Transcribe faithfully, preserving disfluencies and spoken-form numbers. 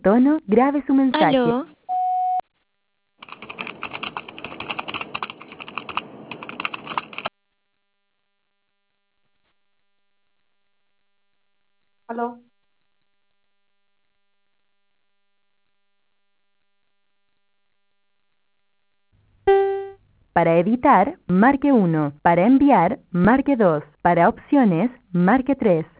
tono, grabe su mensaje. Aló, Aló. Para editar, marque uno. Para enviar, marque dos. Para opciones, marque tres.